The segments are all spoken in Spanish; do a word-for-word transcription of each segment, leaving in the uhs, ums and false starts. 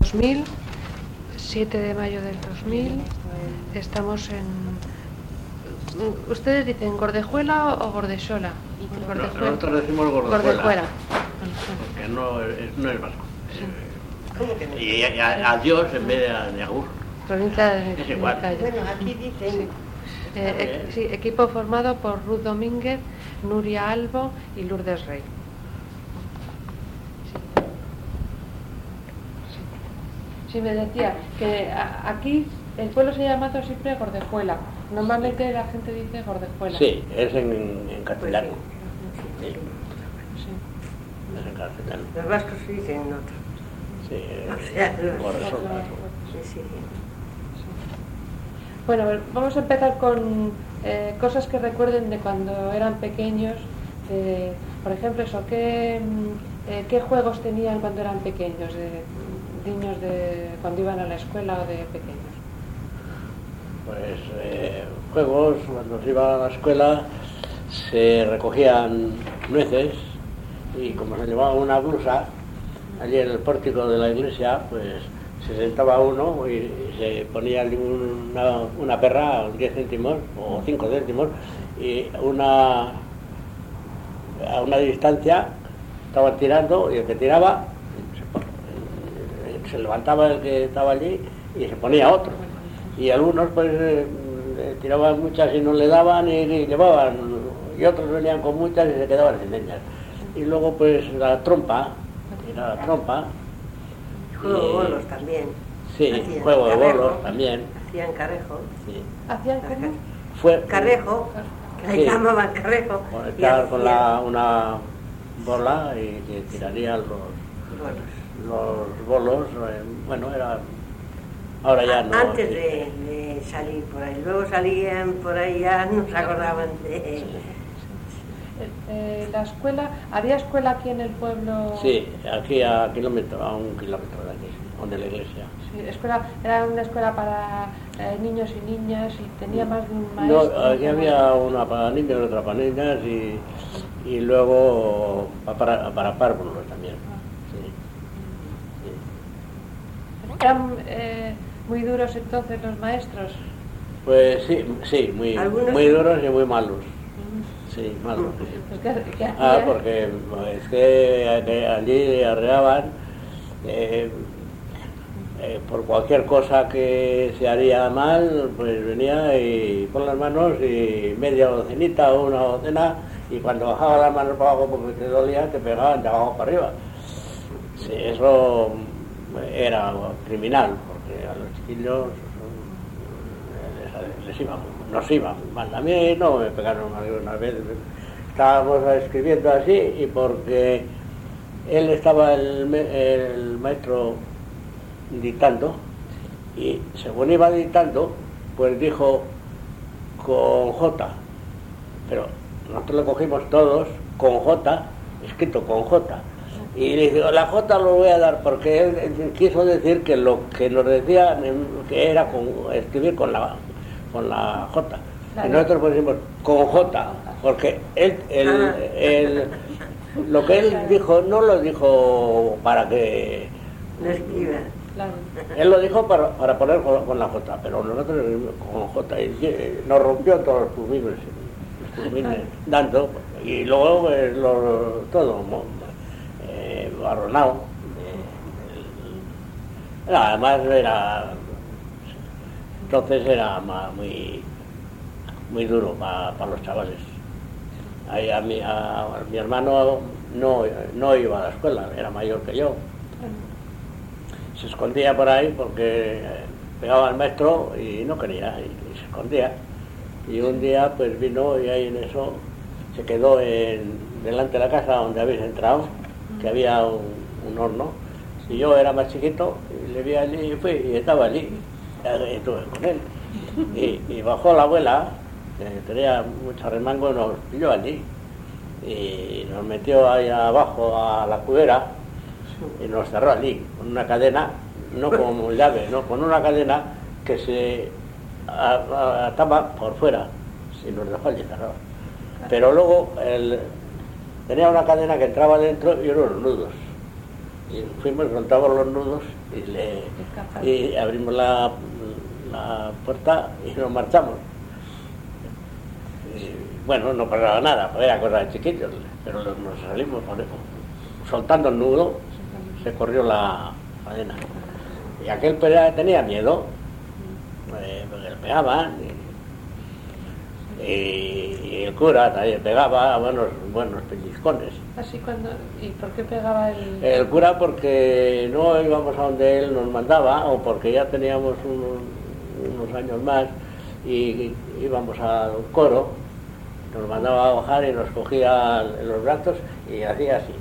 dos mil, siete de mayo del dos mil, estamos en... ¿Ustedes dicen Gordejuela o Gordesola? Gordejuela. Nosotros decimos Gordejuela. Gordejuela. Porque no es, no es vasco. Sí. ¿Cómo que no? Y a, a Dios en vez de, a, de Agur. Provincia de Es igual. Bueno, aquí dicen... Sí. Eh, eh, sí, equipo formado por Ruth Domínguez, Nuria Albo y Lourdes Rey. Sí, sí me decía que a, aquí el pueblo se ha llamado siempre Gordejuela. Normalmente la gente dice Gordejuela. Sí, es en, en castellano. Sí. Sí. Es en castellano. Los vascos sí dicen otro. Sí, O sea, los- Gordesola. Sí, sí. Bueno, a ver, vamos a empezar con eh, cosas que recuerden de cuando eran pequeños. Eh, por ejemplo, eso, ¿qué, mm, eh, ¿qué juegos tenían cuando eran pequeños? De, niños de cuando iban a la escuela o de pequeños. Pues eh, juegos, cuando se iba a la escuela se recogían nueces y como se llevaba una blusa, allí en el pórtico de la iglesia, pues se sentaba uno y, y se ponía una, una perra, diez céntimos o cinco céntimos, y una a una distancia estaban tirando y el que tiraba se, se levantaba el que estaba allí y se ponía otro. Y algunos pues eh, tiraban muchas y no le daban y, y llevaban, y otros venían con muchas y se quedaban sin ellas. Y luego pues la trompa, era la trompa. Juego de y, bolos también. Sí, Hacían juego de carrejo, bolos también. Hacían carrejo. Sí. ¿Hacían cómo? Fue, Carrejo, que le Sí. llamaban carrejo. y Conectar con hacían la, una bola y que tirarían los, bolos. los bolos. eh, bueno, era... Ahora ya no. Antes sí. de, de salir por ahí. Luego salían por ahí, ya no se acordaban de... Eh, la escuela, ¿había escuela aquí en el pueblo? Sí, aquí a kilómetro, a un kilómetro de aquí, donde la iglesia. Sí, escuela, era una escuela para eh, niños y niñas y tenía más de un maestro. No, aquí había una para niños, otra para niñas y, y luego para, para párvulos también. Sí. Sí. ¿Eran eh, muy duros entonces los maestros? Pues sí, sí, muy, Algunos muy sí. duros y muy malos. Sí, malos. Pues, ¿qué- qué Ah, hacían? porque es que, que allí arreaban eh, eh, por cualquier cosa que se haría mal, pues venía y con las manos y media docenita o una docena, y cuando bajaba las manos para abajo porque te dolía, te pegaban de abajo para arriba. Sí, eso era criminal, porque a los chiquillos les, les iba, nos iba mal. A mí no me pegaron algunas veces. Estábamos escribiendo así y porque él estaba el, el maestro dictando y según iba dictando pues dijo con J, pero nosotros lo cogimos todos con J, escrito con J, y le digo la J lo voy a dar porque él quiso decir que lo que nos decía que era con, escribir con la con la J. Y nosotros pusimos con J, porque él, el, el, lo que él dijo no lo dijo para que... No escriba. Claro. Él lo dijo para, para poner con, con la J, pero nosotros con J. Y nos rompió todos los pulmines, los pulmines dando, y luego pues, lo, todo eh, barronado. Eh, además era... Entonces era más, muy... muy duro para pa los chavales. Ahí a, mi, a, a mi hermano no, no iba a la escuela, era mayor que yo. Se escondía por ahí porque pegaba al maestro y no quería, y, y se escondía. Y un día pues vino y ahí en eso se quedó en, delante de la casa donde habéis entrado, que había un, un horno, y yo era más chiquito y le vi allí y fui y estaba allí, y estuve con él. Y, y bajó la abuela, que tenía mucho remango, nos pilló allí y nos metió ahí abajo a la cubera y nos cerró allí con una cadena, no con llave, no, con una cadena que se ataba por fuera y nos dejó allí cerrado. Pero luego el, tenía una cadena que entraba dentro y unos nudos, Y fuimos, contamos los nudos y, le, y abrimos la, la puerta y nos marchamos. Y, bueno, no pasaba nada, pues era cosa de chiquillos, pero nos salimos por eso. Soltando el nudo, se corrió la cadena. Y aquel pues, tenía miedo, eh, porque le pegaban. Y, y el cura también pegaba buenos, buenos pellizcones. Así cuando, ¿y por qué pegaba el...? El cura porque no íbamos a donde él nos mandaba, o porque ya teníamos unos, unos años más y íbamos al coro, nos mandaba a bajar y nos cogía en los brazos y hacía así.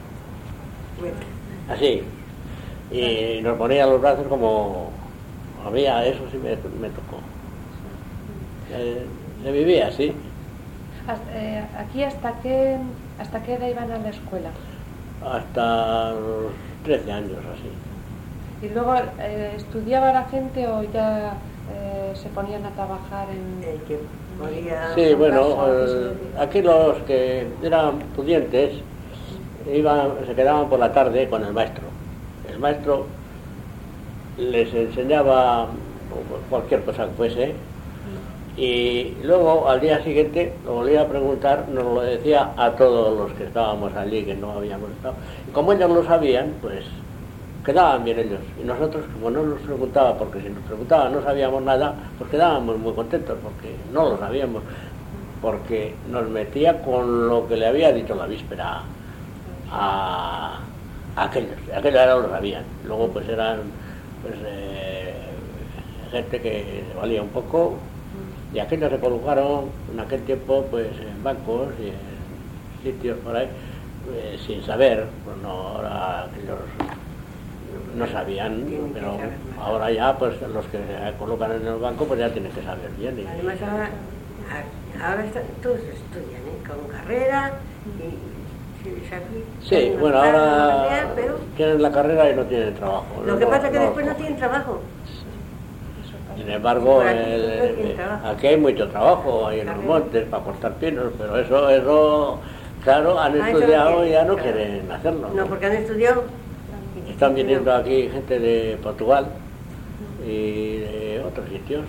Así. Y nos ponía los brazos como... A mí a eso sí me, me tocó. Eh, se vivía así. Hasta, eh, ¿Aquí hasta qué, hasta qué edad iban a la escuela? Hasta los trece años así. ¿Y luego eh, estudiaba la gente o ya eh, se ponían a trabajar en...? El que podía... Sí, bueno, eh, aquí los que eran pudientes iban, se quedaban por la tarde con el maestro. El maestro les enseñaba cualquier cosa que fuese y luego al día siguiente lo volvía a preguntar, nos lo decía a todos los que estábamos allí, que no habíamos estado. Y como ellos lo sabían, pues quedaban bien ellos. Y nosotros, como no nos preguntaba, porque si nos preguntaba no sabíamos nada, pues quedábamos muy contentos, porque no lo sabíamos, porque nos metía con lo que le había dicho la víspera a, a aquellos. Aquellos ahora lo sabían. Luego pues eran pues eh, gente que valía un poco, y aquellos se colocaron en aquel tiempo pues en bancos y en sitios por ahí eh, sin saber. Bueno, ahora aquellos no sabían, pero ahora ya pues los que se colocan en el banco pues ya tienen que saber bien. Y, además ahora, ahora está, todos estudian ¿eh? Con carrera y... Sí, bueno, ahora carrera, pero... tienen la carrera y no tienen trabajo. Lo no, que pasa es que no, después no, no tienen trabajo. Sin embargo, aquí, el, el, aquí hay mucho trabajo, hay en los montes para cortar pinos, pero eso, eso claro, han ah, estudiado y ya no claro. quieren hacerlo. No, ¿no? Porque han estudiado. Están viniendo aquí gente de Portugal y de otros sitios,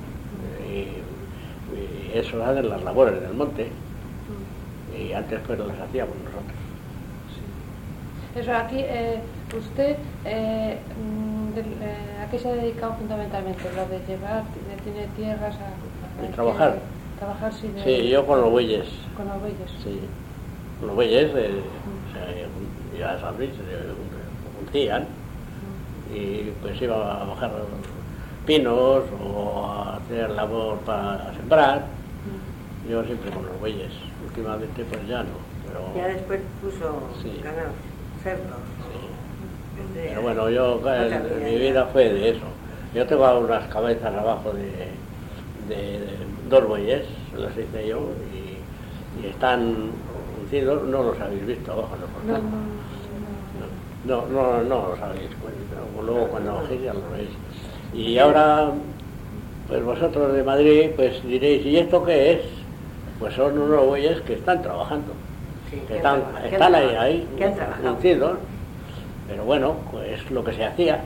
y, y eso hacen las labores del monte. Y antes pues las hacíamos nosotros. Sí. Eso, aquí, eh, usted, eh, de, eh, ¿a qué se ha dedicado fundamentalmente? ¿Lo de llevar, de, tiene tierras a... a ¿De trabajar? Que, trabajar sí, de, sí, yo con los bueyes. ¿Con los bueyes? Sí, con los bueyes, eh, mm. ya sabéis, se uncían, mm. y pues iba a bajar pinos o a hacer labor para sembrar, mm. yo siempre con los bueyes. Últimamente pues ya no, pero... Ya después puso sí. ganado, cerdo. Sí. Pero bueno, yo, el, mi vida fue de eso. Yo tengo unas cabezas abajo de, de, de dos bueyes, las hice yo, y, y están uncidos, no los habéis visto abajo en el portal. No, no, no, no los habéis visto, luego cuando bajéis ya los veis. Y ahora, pues vosotros de Madrid, pues diréis, ¿y esto qué es? Pues son unos bueyes que están trabajando, sí, que están, están ahí, ahí, uncidos, pero bueno, pues lo que se hacía.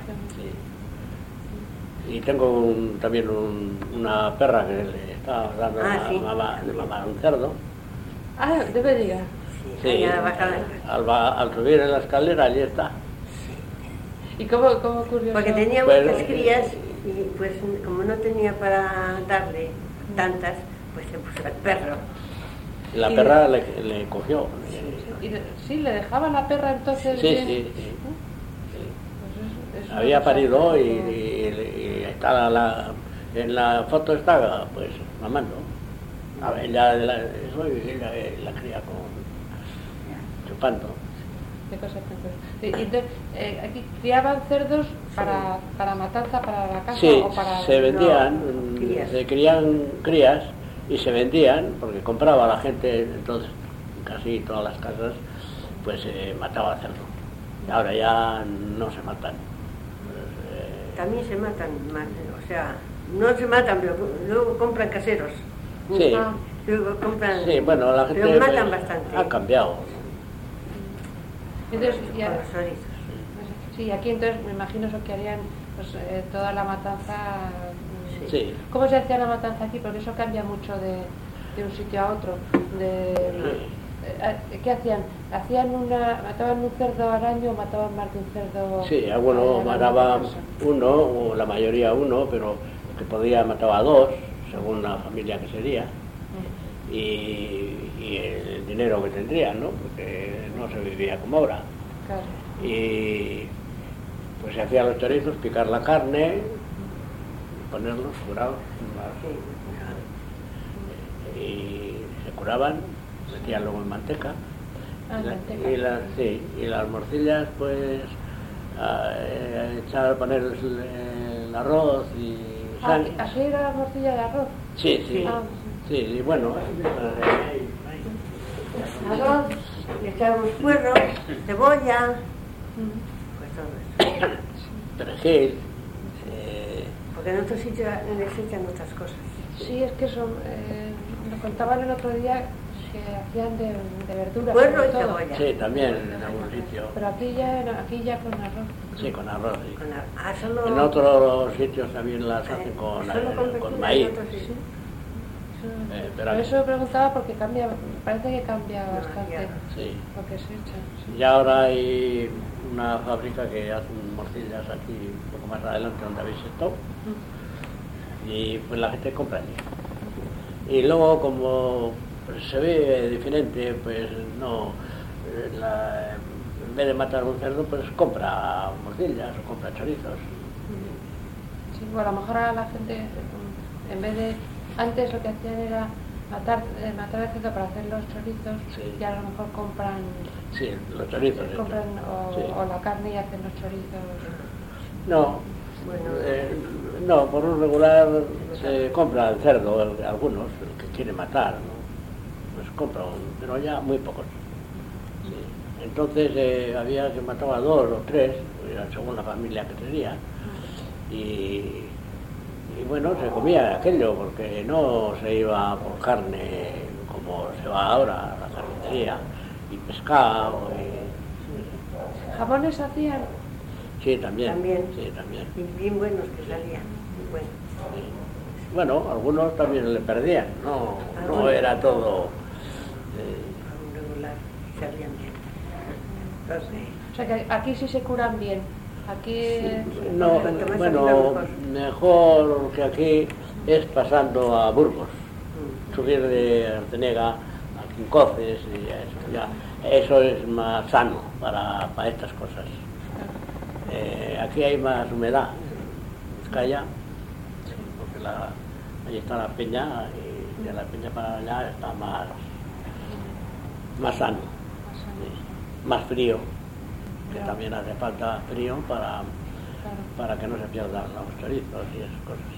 Sí. Y tengo un, también un, una perra que le está dando ah, sí. mamá, de mamar un cerdo. Ah, debe de Sí, sí. Al, al subir en la escalera allí está. ¿Y cómo, cómo ocurrió Porque eso? tenía pues, muchas crías y pues como no tenía para darle tantas, pues se puso el perro. La y perra le, le cogió. Sí, sí, sí, le dejaba la perra entonces. Sí, bien. sí, sí. sí. Pues es, es Había parido y, y, y está la, la, en la foto está pues mamando. A ver, ella la, eso ella la cría con chupando. Qué cosa tan curiosa. Entonces, eh, aquí criaban cerdos para, para matanza, para la casa sí, o para. Se vendían, no, se crían crías. Y se vendían, porque compraba la gente, entonces casi todas las casas, pues eh, mataba cerdo. Y ahora ya no se matan. Pues, eh... También se matan, o sea, no se matan, pero luego compran caseros. Sí. Ah, luego compran. Sí, bueno, la gente pero matan bastante. Ha cambiado. Entonces, ya, Sí, aquí entonces me imagino eso que harían pues, eh, toda la matanza. Sí. ¿Cómo se hacía la matanza aquí? Porque eso cambia mucho de, de un sitio a otro. De, eh, ¿Qué hacían? ¿Hacían una, mataban un cerdo al año o mataban más de un cerdo? Sí, algunos mataban uno, o la mayoría uno, pero el que podía mataba dos, según la familia que sería. Mm. Y, y el dinero que tendría, ¿no? Porque no se vivía como ahora. Claro. Y pues se hacían los chorizos, picar la carne, ponerlos curados, y se curaban, metían luego en manteca. Ah, y, la, manteca. y, las, sí, y las morcillas, pues a, a echar, poner el, el arroz y sal. Ah, ¿así era la morcilla de arroz? Sí, sí, ah. sí, y bueno. Arroz, le echábamos puerro, cebolla, pues todo eso. Perejil. Eh, Porque en otros sitios les echan otras cosas. Sí, es que son, eh, nos contaban el otro día que hacían de, de verduras. Puerro y cebolla. Sí, también en algún sitio. Pero aquí ya, aquí ya con arroz. Sí, con arroz. Sí. Con ar ah, solo... En otros sitios también las hacen eh, con, con, con maíz. Sí. Eh, pero Por eso preguntaba porque cambia, parece que cambia bastante sí. lo que se echa. Sí. Y ahora hay una fábrica que hacen morcillas aquí un poco más adelante donde habéis estado. Mm. Y pues la gente compra allí. Y luego como pues, se ve diferente, pues no, la, en vez de matar un cerdo, pues compra morcillas o compra chorizos. Sí, bueno, a lo mejor a la gente, en vez de, antes lo que hacían era matar, eh, matar el cerdo para hacer los chorizos, sí. Y a lo mejor compran, sí, los chorizos, compran o, sí. o la carne y hacen los chorizos. No, bueno, eh, no, por un regular se compra el cerdo, el, algunos, el que quiere matar, ¿no? Pues compra, pero ya muy pocos. Sí. Entonces eh, había que matar a dos o tres, según la familia que tenía, y, y bueno, se comía aquello, porque no se iba por carne como se va ahora, la carnicería, y pescado. Y... ¿Jamones hacían? Sí, también. También. Sí, también. Y bien buenos que salían, muy buenos. Sí. Bueno, algunos también le perdían, no, no era todo... Eh... regular, salían bien. Entonces... O sea que aquí sí se curan bien. Aquí... Sí, no, bueno, mejor que aquí es pasando a Burgos, mm. subir de Artenega a Quincoces y eso, ya. Eso es más sano para, para estas cosas. Eh, aquí hay más humedad, en Vizcaya, porque la, ahí está la peña y de la peña para allá está más, más sano, sí, más frío. Que también hace falta frío para, claro. para que no se pierdan los chorizos y esas cosas.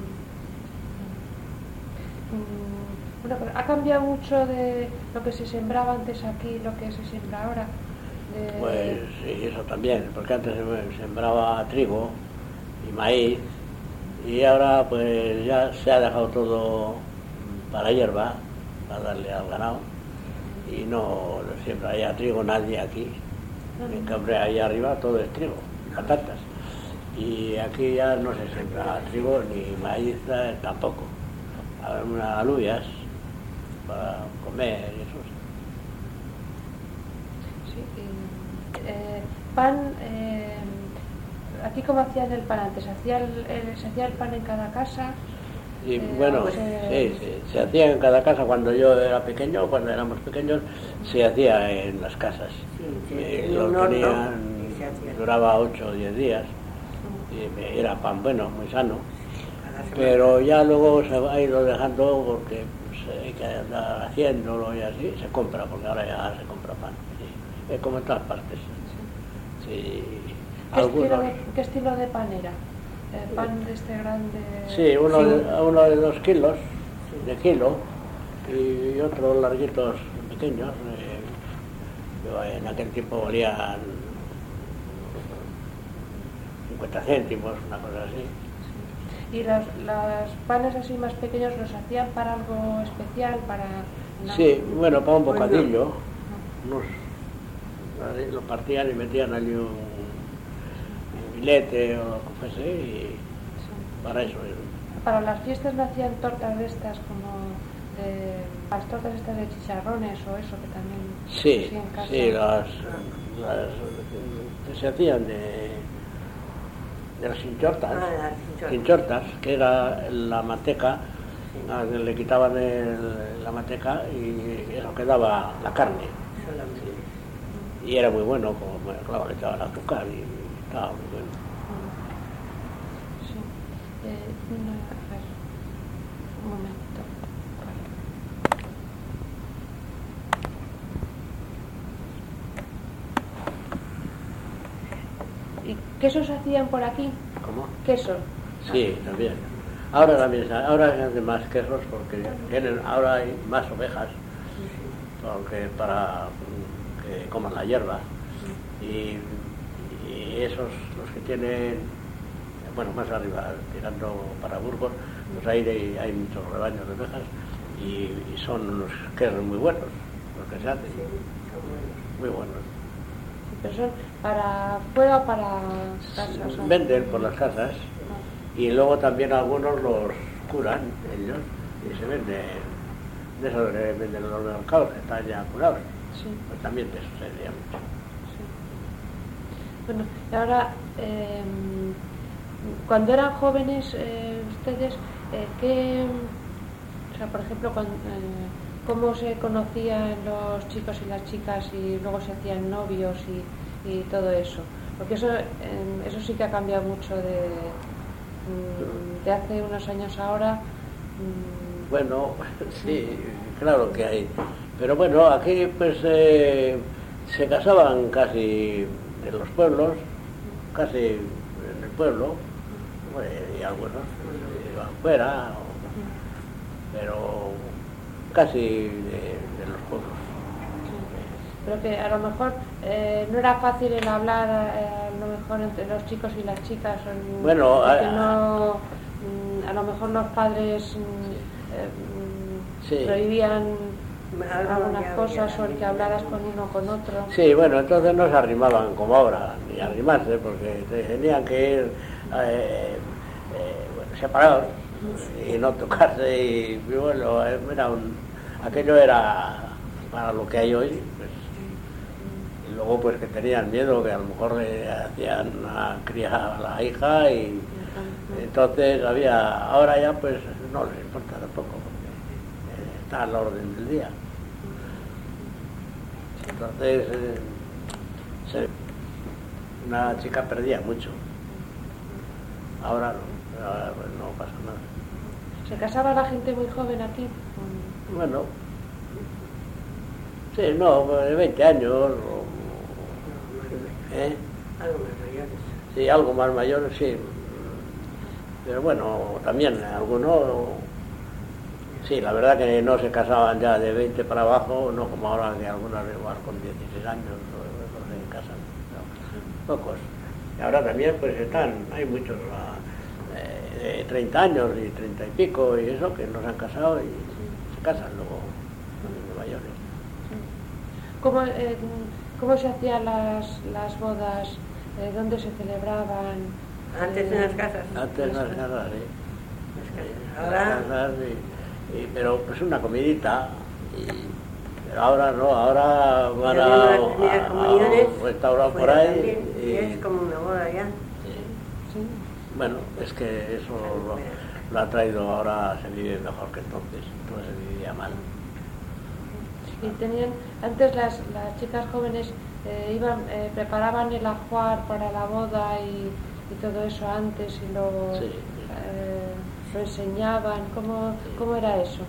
Mm, bueno, pero ha cambiado mucho de lo que se sembraba antes aquí, lo que se siembra ahora. De... Pues sí, eso también, porque antes se sembraba trigo y maíz y ahora pues ya se ha dejado todo para hierba, para darle al ganado y no siembra ya trigo nadie aquí. En cambio, ahí arriba todo es trigo, patatas. Y aquí ya no se siembra trigo ni maíz tampoco. Hay unas alubias para comer y eso. Sí, eh, pan, eh, ¿aquí cómo hacían el pan antes? ¿Hacía el, el, ¿Se hacía el pan en cada casa? Y eh, bueno, pues, eh, sí, sí, se hacía en cada casa. Cuando yo era pequeño, cuando éramos pequeños, se hacía en las casas. Sí, sí, y lo no, tenían, no, duraba ocho o diez días. Y era pan bueno, muy sano. Pero ya luego se ha ido dejando porque pues, hay que andar haciéndolo y así, se compra, porque ahora ya se compra pan. Sí. Es como en todas partes. Sí. ¿Qué, Algunos... estilo de, ¿Qué estilo de pan era? ¿El pan de este grande? Sí, uno, sí. De, uno de dos kilos, de kilo, y otros larguitos pequeños. Eh, en aquel tiempo valían cincuenta céntimos, una cosa así. ¿Y los, los panes así más pequeños los hacían para algo especial? Para una... Sí, bueno, para un bocadillo. Unos, lo partían y metían allí un, filete o lo que fuese, y Sí. para eso. Para las fiestas no hacían tortas de estas como de, las tortas estas de chicharrones o eso que también Sí, hacían en casa. sí, las, las que se hacían de, de las chinchortas, Ah, las chinchortas. chinchortas, que era la manteca, a que le quitaban el- la manteca y eso quedaba la carne. Solamente. Y era muy bueno, como, bueno, claro, le echaban azúcar y estaba muy bueno. Sí. Eh, no, a ver, un momentito. Vale. ¿Y quesos hacían por aquí? ¿Cómo? Queso. Sí, también. Ahora también, se- ahora se hacen más quesos porque tienen, ahora hay más ovejas, porque para mm, que coman la hierba. Y, y esos, los que tienen, bueno, más arriba, tirando para Burgos, pues ahí hay, hay muchos rebaños de ovejas y, y son unos quesos muy buenos, los que se hacen, Sí, son buenos. muy buenos. Sí, pero son para fuera o para casa. o sea. Venden por las casas Ah, y luego también algunos los curan ellos y se venden, de eso que venden los mercados que están ya curados, sí, pues también de eso se veía mucho. sí. Bueno, y ahora, eh, cuando eran jóvenes eh, ustedes, eh, ¿qué, o sea, por ejemplo, cuando, eh, cómo se conocían los chicos y las chicas y luego se hacían novios y, y todo eso? Porque eso, eh, eso sí que ha cambiado mucho de, mm, de hace unos años ahora. mm, Bueno, sí, claro que hay. Pero bueno, aquí pues eh, se casaban casi en los pueblos, casi en el pueblo, eh, y algunos iban fuera, o- pero casi de, de los pueblos. Pero que a lo mejor eh, no era fácil el hablar eh, a lo mejor entre los chicos y las chicas. o- Bueno, porque a- no, mm, a lo mejor los padres mm, eh, mm, Sí. prohibían Ahora algunas ya cosas había- o el que hablaras con uno o con otro. Sí, bueno, entonces no se arrimaban como ahora, ni arrimarse, porque tenían que ir eh, eh, bueno, separados y no tocarse. Y, y bueno, era un, aquello era para lo que hay hoy. Pues, y luego, pues que tenían miedo que a lo mejor le hacían a criar a la hija, y entonces había, ahora ya pues no les importa tampoco, porque eh, está a la orden del día. Entonces, eh, se- una chica perdía mucho. Ahora no, ahora, pues, no pasa nada. ¿Se casaba la gente muy joven aquí? Bueno, sí, no, de veinte años, o, ¿eh? Algo más mayores. Sí, algo más mayor, sí. Pero bueno, también algunos, sí, la verdad que no se casaban ya de veinte para abajo, no como ahora que algunas igual con dieciséis años no, no se casan, no, pocos. Y ahora también pues están, hay muchos ah, eh, de treinta años y treinta y pico y eso que no se han casado y se casan luego de mayores. ¿Cómo, eh, cómo se hacían las, las bodas? Eh, ¿Dónde se celebraban? Antes en las casas. Antes las casas, sí. Las casas. Las Ahora, casas, y- y- pero pues una comidita. Y, pero ahora no, ahora van a, También las primeras a- a comuniones un restaurante por fuera ahí. también, y- y es como una boda ya. y- Sí. bueno, es que eso lo, lo ha traído, ahora se vive mejor que entonces, entonces se vivía mal. Y tenían, antes las, las chicas jóvenes eh, iban, eh, preparaban el ajuar para la boda y, y todo eso antes y luego Sí. eh, lo enseñaban. ¿Cómo, cómo era eso?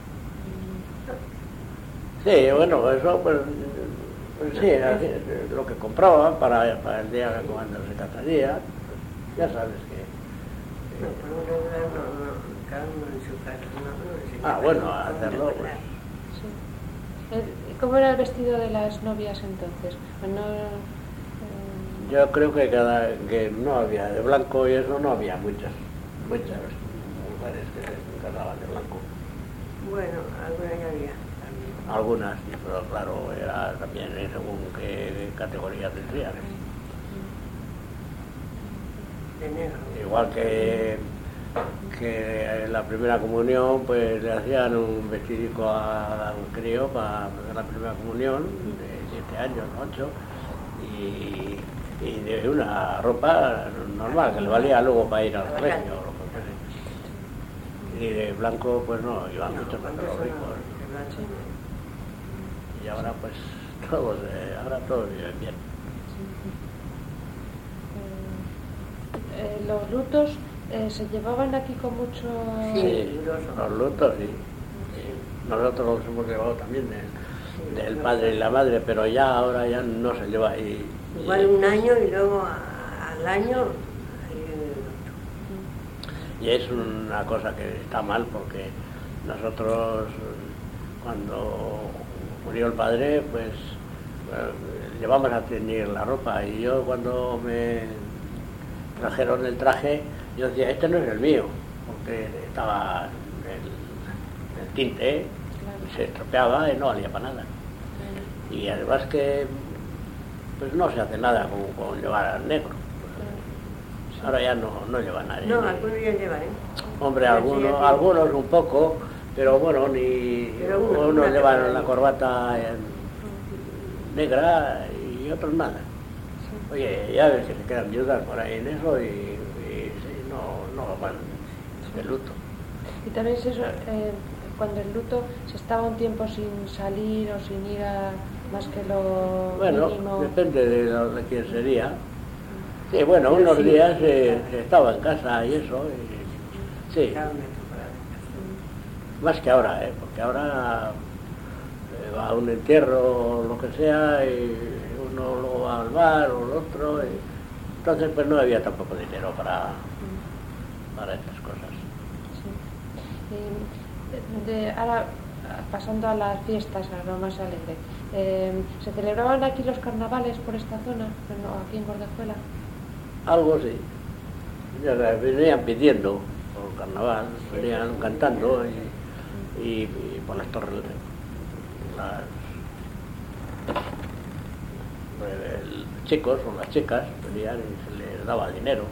Sí, bueno, eso pues, pues sí, así, lo que compraban para, para el día cuando se casaría, pues, ya sabes que... No, por lo regular no, no, cada uno en su casa. No, no enseñaba Ah, bueno, cómo hacerlo, decorar. Sí. El- ¿Cómo era el vestido de las novias entonces? Bueno, eh, Yo creo que cada que no había de blanco y eso, no había muchas, muchas mujeres que se casaban de blanco. Bueno, alguna ya había. También. Algunas, sí, pero claro, era también según qué categoría tendrían. de negro. Igual que, que en la primera comunión, pues le hacían un vestidico a un crío para hacer la primera comunión, de siete años, ocho, y, y de una ropa normal, que le valía luego para ir al colegio, o lo que sea. Y de blanco, pues no, iban muchos más los ricos. Y ahora, pues, todos, eh, ahora todos viven bien. Eh, los lutos eh, se llevaban aquí con mucho... Sí, los lutos, sí. Sí. Nosotros los hemos llevado también del, del padre y la madre, pero ya ahora ya no se lleva. Y, igual y, un año y luego a, al año... Y es una cosa que está mal porque nosotros cuando murió el padre, pues bueno, llevamos a teñir la ropa y yo cuando me trajeron el traje, yo decía, este no es el mío, porque estaba el, el tinte, claro. Se estropeaba y no valía para nada. Claro. Y además que pues no se hace nada con, con llevar al negro. Ahora ya no, no lleva nadie. No, algunos ya llevan, ¿eh? Hombre, algunos, sí, algunos un poco, pero bueno, ni pero uno, unos llevan la corbata negra y otros nada. Sí. Oye, ya ves que se quedan viudas por ahí en eso y, y sí, no, no van de luto. Y también es eso, eh, cuando el luto se estaba un tiempo sin salir o sin ir a más que lo bueno, mínimo. Depende de, lo, de quién sería. Sí, bueno, unos sí, días eh, estaba en casa y eso, y, sí. Más que ahora, ¿eh? Porque ahora eh, va a un entierro o lo que sea y uno luego va al bar o el otro. Y, entonces pues no había tampoco dinero para, para estas cosas. Sí. De, de, ahora, pasando a las fiestas, a lo más alegre, eh, ¿se celebraban aquí los carnavales por esta zona, no, aquí en Gordejuela? Algo sí. Ya venían pidiendo por carnaval, venían cantando y, y, y por las torres, las, los chicos o las chicas venían y se les daba dinero.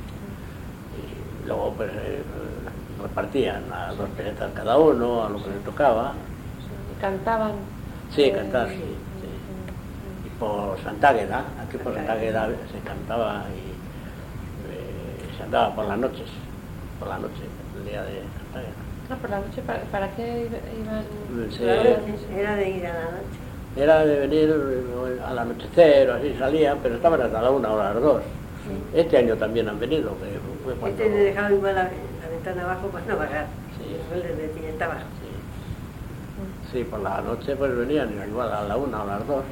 Y luego pues eh, repartían a dos pesetas cada uno, a lo que les tocaba. ¿Y cantaban? Sí, eh, cantar, sí, sí. Y por Santa Águeda, aquí por Santa Águeda se cantaba y se andaba por las noches, por la noche, el día de Santa Águeda. Ah, por la noche, ¿para, para qué iban? Sí. Era de ir a la noche. Era de venir al anochecer o así salían, pero estaban hasta la una o las dos. Sí. Este año también han venido. Que fue cuando... Este le dejaba igual la, la ventana abajo para no bajar. Sí. Después les decía, abajo. Sí. Sí, por la noche pues venían igual a la una o las dos.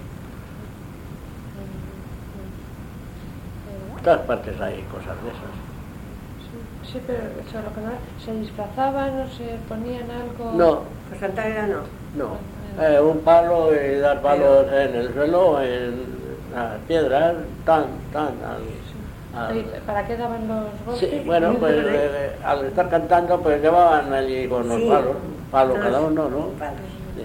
En todas partes hay cosas de esas. Sí, pero solo que no, ¿se disfrazaban o se ponían algo? No. Pues Santa Águeda no. No. Eh, un palo y dar palos pero... en el suelo, en las piedras, tan, tan. Al, al... ¿Para qué daban los golpes? Sí, bueno, pues eh, al estar cantando, pues llevaban allí con los sí. palos, palos no, cada uno, ¿no? Palos. Sí.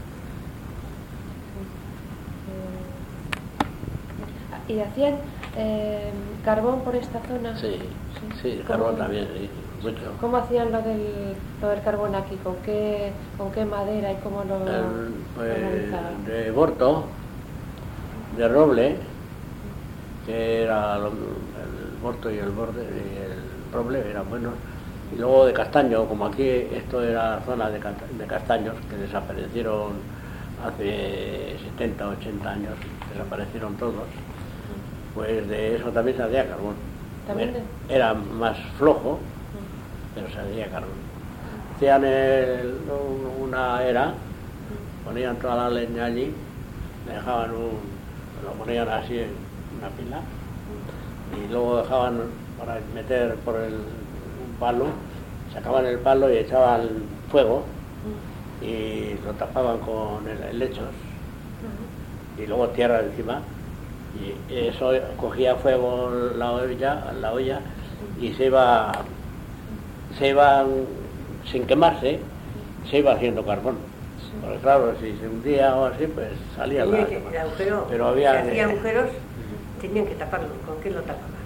Sí. ¿Y hacían eh, carbón por esta zona? Sí. Sí, carbón también, sí, mucho. ¿Cómo hacían lo del, lo del carbón aquí? ¿Con qué, con qué madera y cómo lo el, pues, organizaban? De borto, de roble, que era lo, el borto y el borde y el roble eran buenos, y luego de castaño, como aquí esto era zona de, de castaños que desaparecieron hace setenta, ochenta años, desaparecieron todos, pues de eso también se hacía carbón. Era más flojo, pero se hacía carbón. Hacían el, una era, ponían toda la leña allí, dejaban un, lo ponían así en una pila y luego dejaban para meter por el un palo, sacaban el palo y echaban fuego y lo tapaban con el, lechos y luego tierra encima. Y eso cogía fuego la olla, la olla y se iba, se iba sin quemarse, se iba haciendo carbón. Porque claro, si se hundía o así, pues salía la... Que, el agujero, pero había si hacía agujeros, tenían que taparlo. ¿Con qué lo tapaban?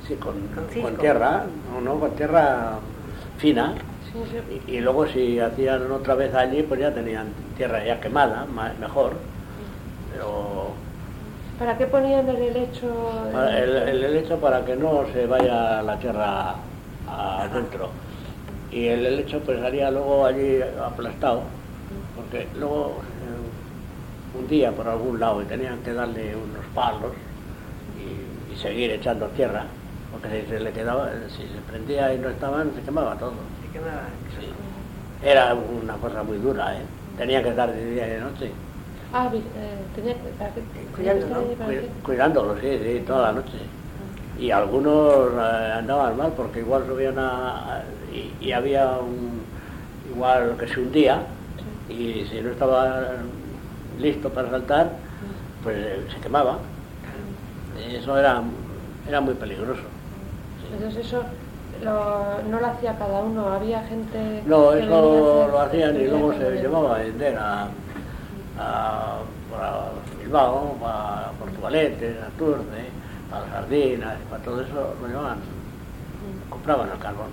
Sí, con, Con con, cisco. tierra, no, no, con tierra fina. Sí, sí. Y, y luego si hacían otra vez allí, pues ya tenían tierra ya quemada, ma- mejor. Pero ¿Para qué ponían el helecho? para el, el helecho para que no se vaya la tierra adentro. Y el helecho pues salía luego allí aplastado, porque luego eh, un día por algún lado y tenían que darle unos palos y, y seguir echando tierra, porque si se le quedaba, si se prendía y no estaban, se quemaba todo. Se quemaba. Sí. Era una cosa muy dura, ¿eh? Tenía que estar de día y de noche. Ah, vi- eh, tenía que... para que- Cuidándolo, tenía que estar ahí Cuid- para que- cuidándolo, sí, sí, toda la noche. Y algunos eh, andaban mal porque igual subían a... y, y había un... igual que se hundía y si no estaba listo para saltar, pues eh, se quemaba. Y eso era, era muy peligroso. Sí. Entonces eso lo- no lo hacía cada uno, había gente... No, que eso venía a hacer- lo hacían y venía luego con se el- llevaba a vender a, a, para Bilbao, para Portugalete, a Turce, para las sardinas, para todo eso lo llevaban, compraban el carbón.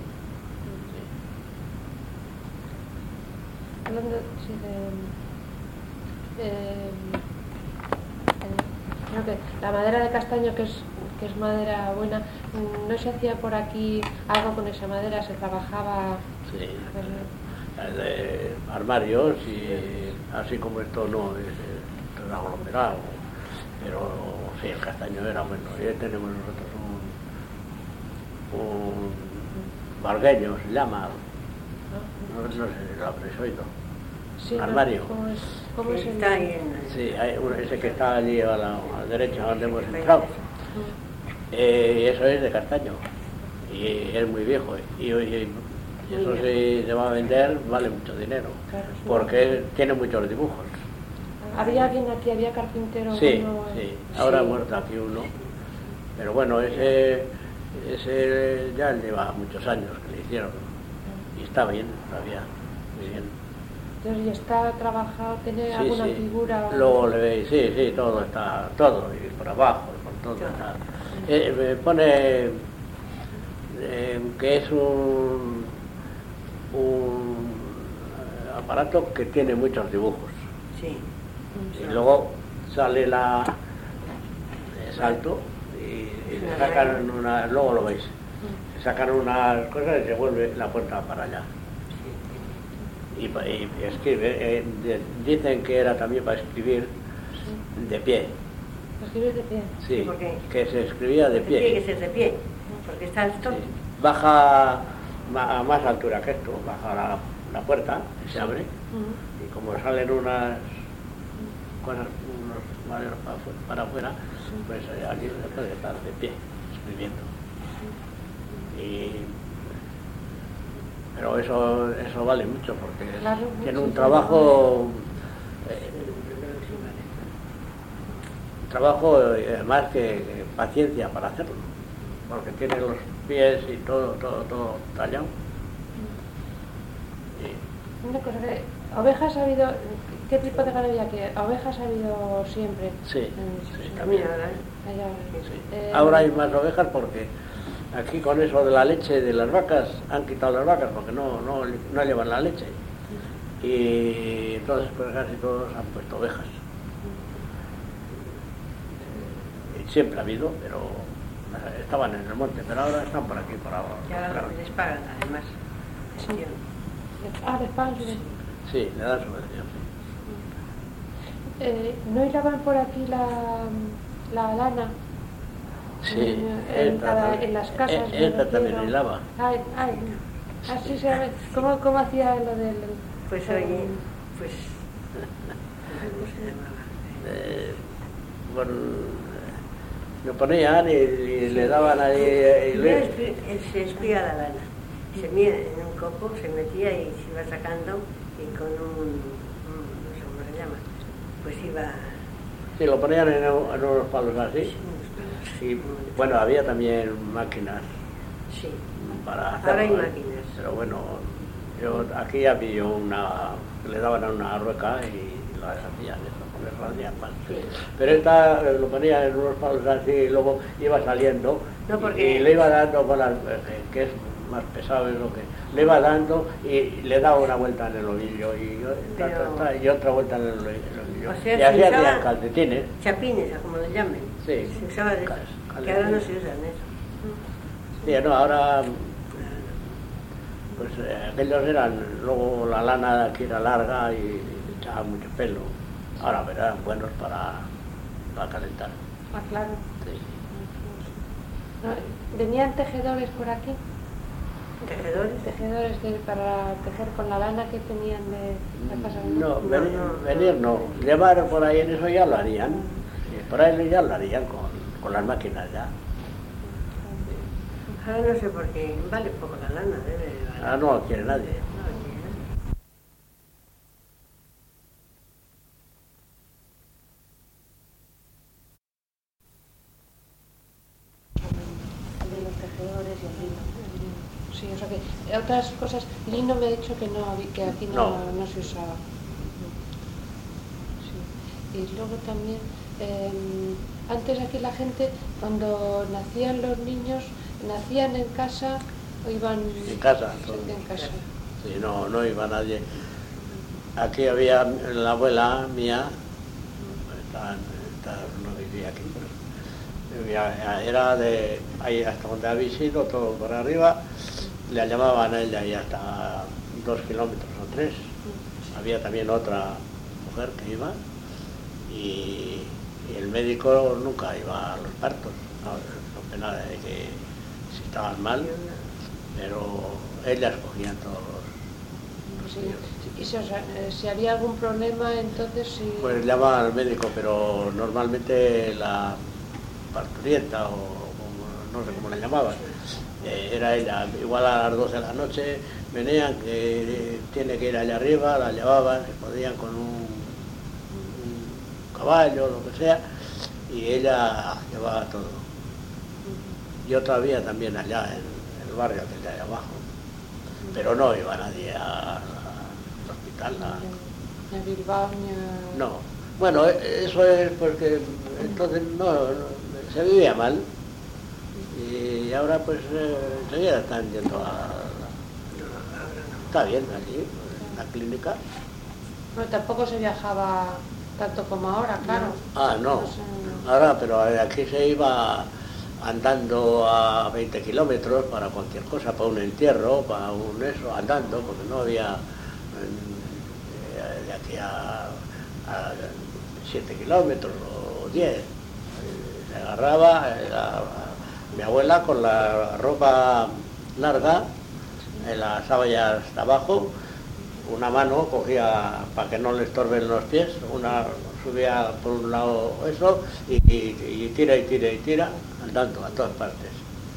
Sí. Hablando, sí, de... eh, eh, creo que la madera de castaño, que es, que es madera buena, mm, ¿no se hacía por aquí algo con esa madera? ¿Se trabajaba? Sí. Pues, De armarios y así como esto no es eh, aglomerado, pero sí, el castaño era bueno. Y ahí tenemos nosotros un, un vargueño, se llama, no, no sé si lo habréis oído. sí, ¿no? Armario. ¿Cómo es, cómo Que es el- está ahí en... Sí, hay uno, ese que está allí a la, a la derecha donde hemos entrado. Eh, eso es de castaño y es muy viejo y, y- y eso si se va a vender vale mucho dinero Claro, sí. porque tiene muchos dibujos. ¿Había alguien aquí? ¿Había carpintero? Sí, bueno, sí, ahora Sí. ha muerto aquí uno, pero bueno, ese, ese ya lleva muchos años que le hicieron y está bien, todavía, muy bien. Entonces, ¿y está trabajado? ¿Tiene Sí, alguna sí. figura? Luego le veis, sí, sí, todo está, todo, y por abajo, y por todo está. Eh, me pone eh, que es un, un aparato que tiene muchos dibujos. Sí. Y luego sale la el salto y, y le sacan una, luego lo veis, se sacan unas cosas y se vuelve la puerta para allá. Y, pa- y escribe, eh, de- dicen que era también para escribir de pie, Escribir de pie. sí, ¿Por qué? que se escribía de Tiene que pie. ser de pie, porque está alto. Sí. Baja ma- a más altura que esto, baja la, la puerta y se abre. Ujú. Y como salen unas cosas, unos maderos para, afu- para afuera, pues eh, allí se puede estar de pie, escribiendo. Y, pero eso, eso vale mucho porque es- Claro, tiene sí, un sí. trabajo, eh, un trabajo eh, además que, que paciencia para hacerlo, porque tiene los pies y todo, todo, todo tallado. Y, Una cosa que... ¿Ovejas ha habido... ¿Qué tipo de ganadería aquí? ¿Ovejas ha habido siempre? Sí, En- sí, en- también. Ahora, allá. Sí. Eh, Ahora hay más ovejas porque aquí con eso de la leche de las vacas han quitado las vacas porque no, no, no llevan la leche. Y entonces pues casi todos han puesto ovejas. Y siempre ha habido, pero estaban en el monte, pero ahora están por aquí, por ahora. y ahora por- les pagan, además. Gestión. Ah, de pan, sí. Sí, le dan subvención. Sí. Eh, ¿No hilaban por aquí la, la lana? Sí, En, en esta cada- también- en las casas. eh, me esta también refiero. hilaba. Ay, ay. Así se llama. ¿Cómo, ¿Cómo hacía lo del...? Pues el- oye, pues... ¿Cómo se llamaba? Eh, bueno, lo ponían y, y le daban ahí. Y Primero le- espi- él se espía la lana. Se mía en un copo, se metía y se iba sacando y con un, un- no sé cómo se llama, pues iba... Sí, lo ponían en, u- en unos palos así. Y bueno, había también máquinas Sí. para hacerlo. Ahora hay ¿eh? máquinas. Pero bueno, yo aquí había una, le daban a una rueca y lo hacían eso. le raldían más. Sí. Pero esta eh, lo ponía en unos palos así y luego iba saliendo No, porque- y le iba dando con las, eh, que es más pesado, es lo que le iba dando y le daba una vuelta en el ovillo y, ta, ta, ta, y otra vuelta en el ovillo. O sea, y se así usaba- hacían calcetines. Chapines, o como lo llamen. Sí. Se usaba de eso. Cal- Que ahora no se calcetines. usan eso. Sí, no, ahora pues eh, aquellos eran, luego la lana de aquí era larga y echaba mucho pelo. Ahora pero eran buenos para, para calentar. Ah, claro. Sí. No, ¿venían tejedores por aquí? Tejedores. Tejedores de- para tejer con la lana que tenían de la casa. No, No, venir, no, venir no. Llevar por ahí en eso ya lo harían. Sí, por ahí ya lo harían con, con las máquinas ya. Ahora no sé por qué. Vale poco la lana, debe de valer. Ahora no lo quiere nadie. No, quiere nadie. De los tejedores y el lino. Sí, o sea que otras cosas, lino me ha dicho que no, habí- que aquí no, No. no se usaba. Sí. Y luego también, eh, antes aquí la gente, cuando nacían los niños, nacían en casa o iban En casa, Sí, todo. en casa. Sí, no, no iba nadie. Aquí había la abuela mía, esta, esta no vivía aquí, pero vivía- era de ahí hasta donde había sido, todo por arriba, le llamaban a ella y hasta dos kilómetros o tres. Había también otra mujer que iba y, y el médico nunca iba a los partos, no, no pena de que si estaban mal, pero ellas cogían todos los... Sí. Y si, os- eh, si había algún problema, entonces sí. Pues llamaban al médico, pero normalmente la parturienta o como- no sé cómo la llamaban, eh, era ella. Igual a las doce de la noche venían, que eh, tiene que ir allá arriba, la llevaban, se podían con un, un caballo, lo que sea, y ella llevaba todo. Yo todavía también allá en el barrio que hay allá abajo, pero no iba nadie a- al hospital. a- Ni a Bilbao ni a... no, bueno, e- eso es porque entonces no, no- se vivía mal y ahora pues eh, enseguida están yendo a... Está bien allí, en la clínica. Bueno, tampoco se viajaba tanto como ahora, claro. Ah, no, No sé. ahora, pero aquí se iba andando a veinte kilómetros para cualquier cosa, para un entierro, para un eso, andando, porque no había eh, de aquí a, a siete kilómetros o diez. Se agarraba eh, la- mi abuela con la ropa larga, en las sábanas hasta abajo, una mano cogía para que no le estorben los pies, una subía por un lado eso y, y- y tira y tira y tira, andando a todas partes.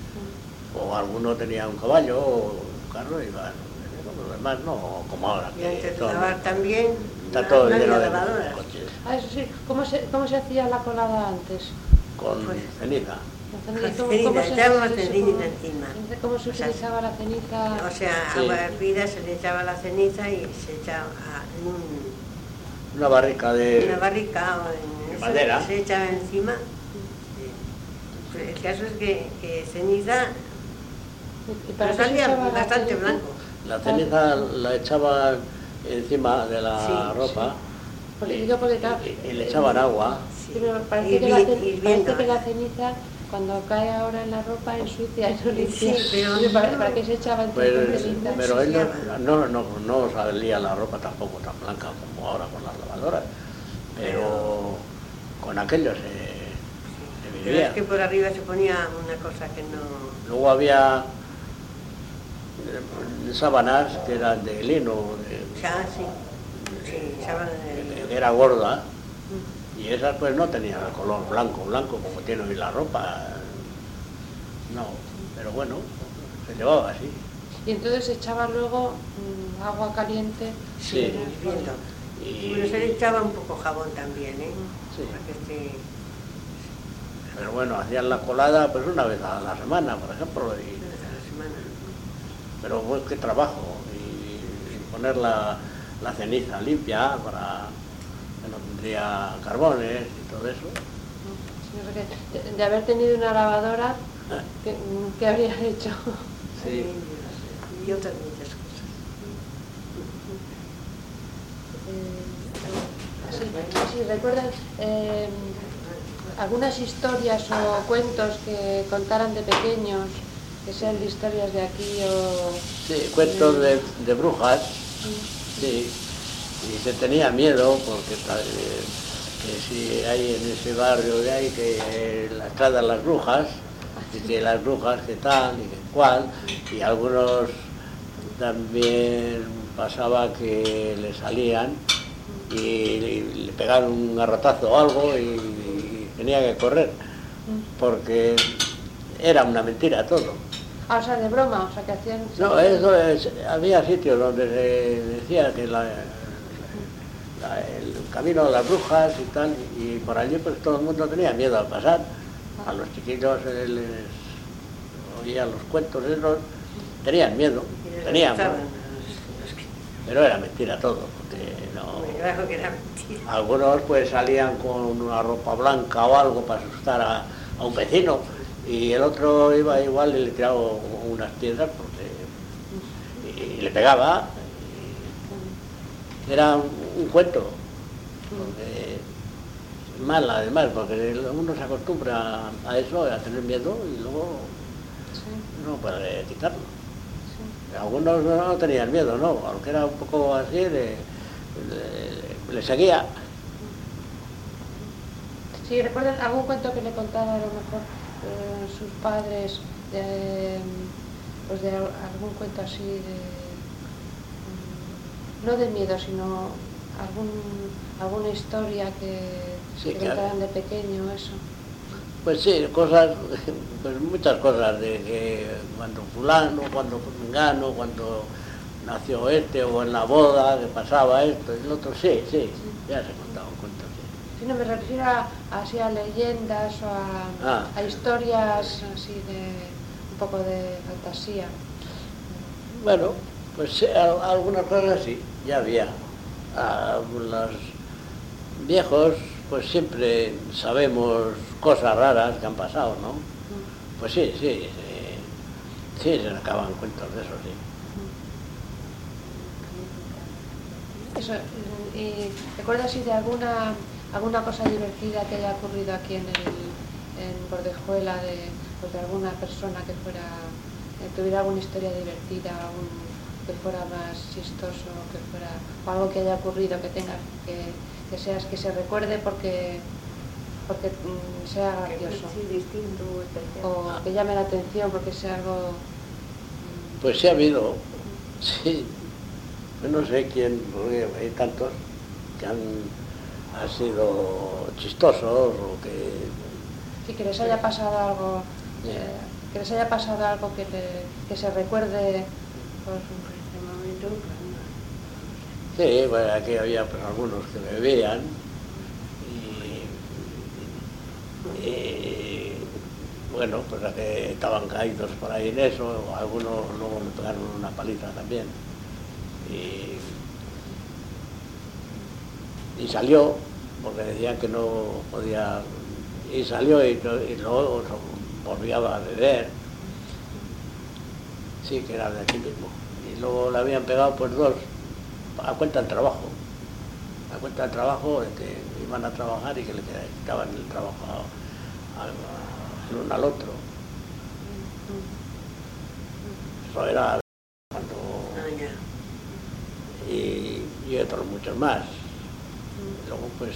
O alguno tenía un caballo o un carro y iban, los demás no, como ahora. Y que antes de son- lavar también, está no- todo no había lleno de lavadoras. coches, Ah, eso sí. ¿Cómo se, cómo se hacía la colada antes? con Pues- ceniza. La Con ¿Cómo, ceniza, cómo se, echábamos se- ceniza cómo- encima. ¿Cómo se O sea, utilizaba la ceniza? O sea, Sí. agua hervida, se le echaba la ceniza y se echaba a- en un- Una barrica de... una barrica o en de eso, madera. se echaba encima. Pues el caso es que, que ceniza ¿Y para nos qué se salía usaba la bastante ceniza? blanco. La ceniza la echaban encima de la Sí, ropa Porque digo, porque claro, y, y le echaban agua. Sí. sí, pero parece, Hirvi- que la, cen- hirviendo. parece que la ceniza, cuando cae ahora en la ropa, ensucia y no limpia. Sí, pero Digo, ¿para, no. para qué se echaba entonces Pues, ceniza? pero ellos ensuciaba. no, no, no salía la ropa tampoco tan blanca como ahora con las lavadoras, pero con aquello se, se Pero vivía. es que por arriba se ponía una cosa que no... Luego había eh, sábanas que eran de lino, de- O sea, sí, sí, sábana que de... era gorda, y esas pues no tenían el color blanco, blanco como tiene hoy la ropa. No, pero bueno, se llevaba así. Y entonces se echaba luego mm, agua caliente. Sí. hirviendo. Y- Bueno, se le echaba un poco jabón también, ¿eh? Sí. Para que esté... Pero bueno, hacían la colada pues una vez a la semana, por ejemplo, y, una vez a la semana. pero pues qué trabajo, y, y poner la, la ceniza limpia para, que no tendría carbones y todo eso. Sí, o sea que de, de haber tenido una lavadora, ¿qué, qué habría hecho? Sí. Y otras muchas cosas. Eh, sí, sí, ¿recuerdan eh, algunas historias o cuentos que contaran de pequeños, que sean de historias de aquí o...? Sí, cuentos de, de brujas, sí, y se tenía miedo porque tal, eh, que si hay en ese barrio de ahí que eh, la entrada las brujas, y que las brujas que tal y que cual, y algunos también pasaba que le salían y, y le pegaron un garrotazo o algo y, y tenía que correr, porque era una mentira todo. Ah, o sea, de broma, o sea, que hacían... No, eso es, había sitios donde se decía que la, la, el camino de las brujas y tal, y por allí pues todo el mundo tenía miedo al pasar. A los chiquillos eh, les oían los cuentos esos, tenían miedo, tenían, pero era mentira todo, porque no... Claro que era mentira. Algunos pues salían con una ropa blanca o algo para asustar a, a un vecino, y el otro iba igual y le tiraba unas piedras porque y, y le pegaba. Y era un, un cuento, porque mal además, porque uno se acostumbra a eso, a tener miedo, y luego sí. no puede quitarlo. Sí. Algunos no tenían miedo, no, aunque era un poco así, le, le, le seguía. Sí, ¿recuerdan algún cuento que le contara a lo mejor eh, sus padres, de, pues de algún cuento así de, no de miedo, sino algún, alguna historia que, sí, que claro. contaran de pequeño, eso? Pues sí, cosas, pues muchas cosas, de que cuando fulano, cuando mengano, cuando nació este, o en la boda, que pasaba esto y lo otro, sí, sí, sí. Ya se contaba un cuento. Sí, no, me refiero a, así a leyendas o a, ah. a historias así de un poco de fantasía. Bueno, pues sí, algunas cosas sí, ya había. A los viejos, pues siempre sabemos cosas raras que han pasado, ¿no? Mm. Pues sí, sí, sí, sí, se acaban cuentos de eso, sí. Eso, ¿y recuerdas así de alguna alguna cosa divertida que haya ocurrido aquí en el en Bordejuela, de, pues de alguna persona que fuera eh, tuviera alguna historia divertida, un, que fuera más chistoso, que fuera o algo que haya ocurrido que tenga que, que seas que se recuerde porque porque mm, sea gracioso, sí, distinto, o que llame la atención porque sea algo mm, pues sí ha habido, sí, no sé quién, porque hay tantos que han han sido chistosos o que... Sí, que les haya pasado algo, eh, que les haya pasado algo que, le, que se recuerde por un momento. Sí, bueno, aquí había pues algunos que bebían y, y bueno, pues a que estaban caídos por ahí en eso, algunos luego me pegaron una paliza también y y salió, porque decían que no podía, y salió y, y luego volvía a beber, sí, que era de aquí mismo, y luego le habían pegado pues dos, a cuenta del trabajo, a cuenta del trabajo de que iban a trabajar y que le quitaban el trabajo al uno al otro. Eso era cuando... y, y otros muchos más. Luego pues...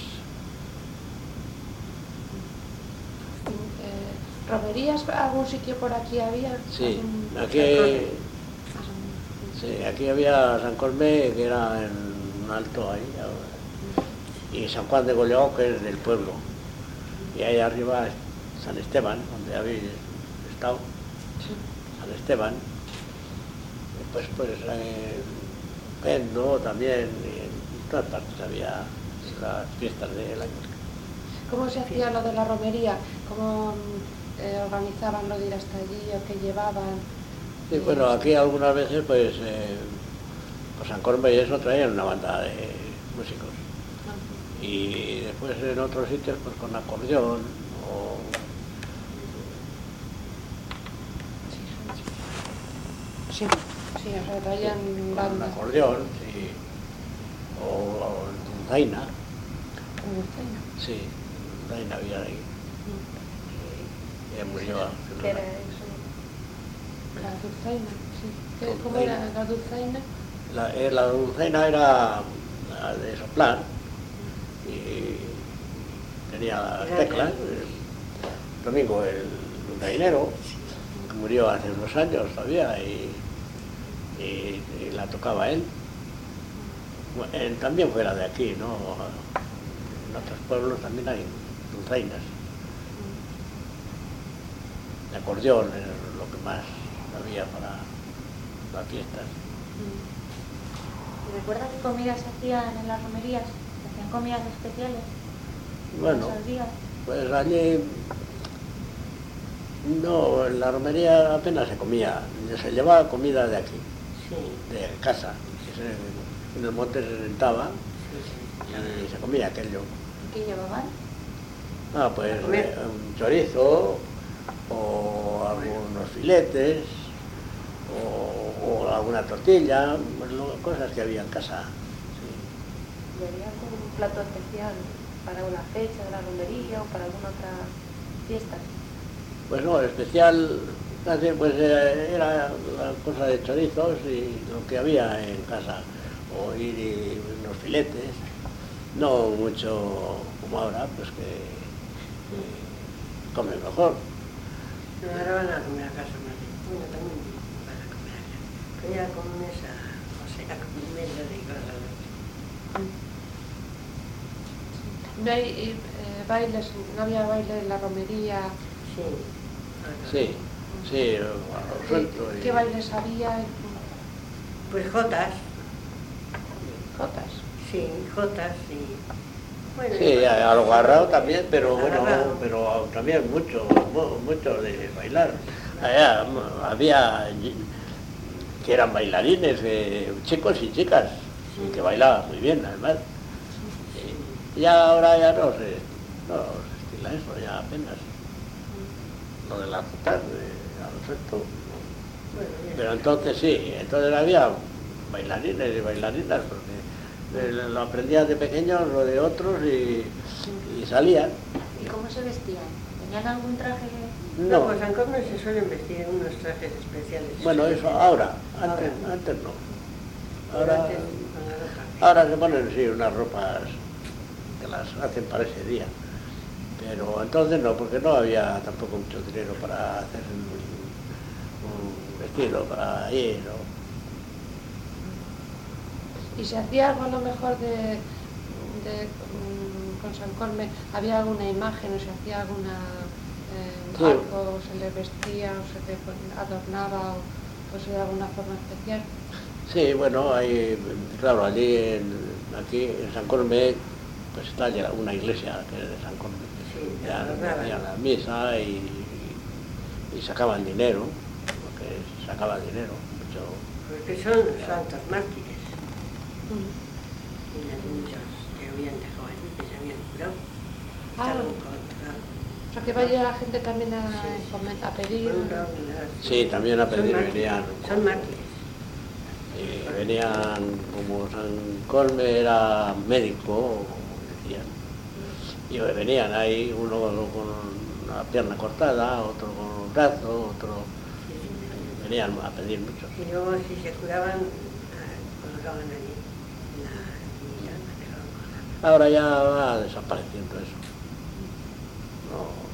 Eh, ¿Romerías algún sitio por aquí había? Sí, ¿Algún... aquí, sí, aquí había San Cosme, que era en un alto ahí, y San Juan de Gollao, que es del pueblo, y ahí arriba San Esteban, donde habéis estado, San Esteban, después pues eh, Pendo también, y en todas partes había las fiestas del año. ¿Cómo se hacía lo de la romería? ¿Cómo eh, organizaban lo de ir hasta allí o qué llevaban? Sí, bueno, aquí algunas veces pues, eh, pues San Corme y eso traían una banda de músicos. Y después en otros sitios pues con acordeón o... Sí, sí, o sea, traían con banda. acordeón, sí. O, o dulzaina. ¿Con dulzaina? Sí, dulzaina había ahí. Mm. Ella murió. ¿Qué era eso? La dulzaina, sí. ¿Qué- ¿Cómo Dulzaina. era la dulzaina? La, eh, la dulzaina era la de soplar y tenía las teclas. El domingo el dulzainero, que murió hace unos años todavía, y, y- y la tocaba él. Bueno, él también fuera de aquí, ¿no? En otros pueblos también hay dulzainas. El acordeón es lo que más había para las fiestas. ¿Y recuerdas qué comidas se hacían en las romerías? ¿Se hacían comidas especiales? Bueno, ¿Esos días? pues allí no, en la romería apenas se comía, se llevaba comida de aquí, Sí, de casa, que se- en el monte se sentaba y se comía aquello. ¿Y qué llevaban? Ah, pues Comer. eh, un chorizo o algunos filetes o, o alguna tortilla, pues, lo- cosas que había en casa. Sí. ¿Y había algún plato especial para una fecha de la romería o para alguna otra fiesta? Pues no, especial, casi, pues eh, era la cosa de chorizos y lo que había en casa, o ir y unos filetes, no mucho como ahora, pues que, que comen mejor. no, ahora van a comer a casa más bien. Bueno, también van a comer allá. Pero ya con esa, o sea, con medio de cosas. No hay eh, bailes, no había baile en la romería. Sí. Sí, sí, a lo suelto. ¿Qué, y- qué bailes había? Pues jotas, Jotas. sí, jotas y... Bueno, Sí, y- a, a lo agarrado también, pero bueno, Agarrado. pero también mucho, mu- mucho de bailar. Allá mm, había y- que eran bailarines, eh, chicos y chicas, y que bailaban muy bien además. Y ya ahora ya no se, no se estila eso, ya apenas. Lo de las jotas, eh, a lo suelto. Bueno, ya. Pero entonces sí, entonces había bailarines y bailarinas, porque eh, lo aprendían de pequeños, lo de otros, y, y salían. ¿Y cómo se vestían? ¿Tenían algún traje? No, No, pues en Cormes se suelen vestir unos trajes especiales. bueno, eso ahora, antes, Ahora. antes no. Pero Ahora, antes, con la ropa. ahora se ponen sí unas ropas que las hacen para ese día. Pero entonces no, porque no había tampoco mucho dinero para hacer un, un vestido para ir. ¿No? ¿Y se hacía algo a lo mejor de, de mm, con San Colme? ¿Había alguna imagen o se hacía alguna eh, Sí. algo, o se le vestía o se le pon- adornaba o, o se de alguna forma especial? Sí, bueno, hay, claro, allí, en, aquí en San Colme, pues está ya una iglesia que es de San Colme. Sí, Ya adornaban. hacían la misa y, y sacaban dinero, porque sacaban dinero, mucho. Porque son santos mártires. Mm. Y las muchos que habían dejado allí, que se habían curado. Ah. Estaban contra. O sea, que vaya la gente también a, Sí. encomen- a pedir. Sí, también a pedir Son mártires, venían. Son mártires. Y venían, como San Colme era médico, como decían, y venían ahí, uno con una pierna cortada, otro con un brazo, otro... Venían a pedir mucho. Y luego si se curaban, ah, colocaban allí la niña, la dejaban colgar. Ahora ya va desapareciendo eso. No.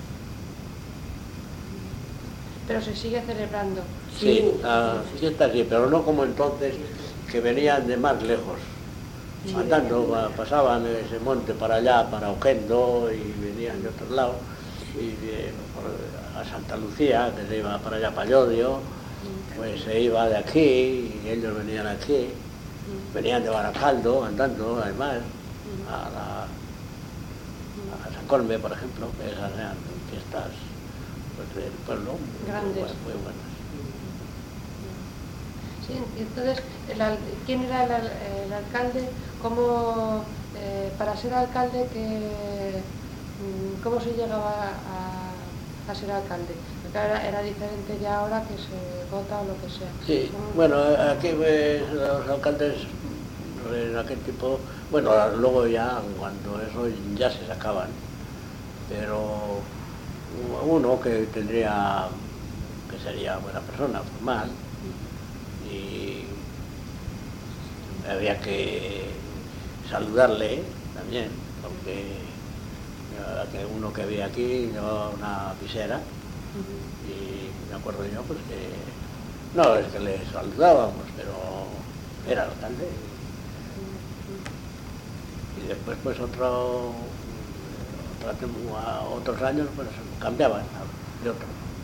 Pero se sigue celebrando. Sí, Sí, la sí, sí. fiesta sí, pero no como entonces, que venían de más lejos, Sí, andando, venían. pa- pasaban ese monte para allá, para Ojendo, y venían de otro lado, y eh, por- a Santa Lucía, que se iba para allá, para Llodio, pues se iba de aquí, y ellos venían aquí, venían de Baracaldo, andando, además, a, la, a San Colme, por ejemplo, que esas eran fiestas pues, del pueblo, muy Grandes. bu- muy buenas. Sí, entonces, el al- ¿quién era el, al- el alcalde? ¿Cómo, eh, para ser alcalde, que, mm, cómo se llegaba a, a ser alcalde? Porque era, era diferente ya ahora que se vota o lo que sea. Sí, ¿Cómo- bueno, aquí pues, los alcaldes en aquel tipo, bueno, luego ya cuando eso ya se sacaban, pero uno que tendría, que sería buena persona, formal, y había que saludarle también, porque ya que uno que había aquí llevaba una visera, Ujú. y me acuerdo yo pues que no es que le saludábamos, pero era alcalde. Y después pues otro, otra tem- a otros años pues cambiaban a- de otro.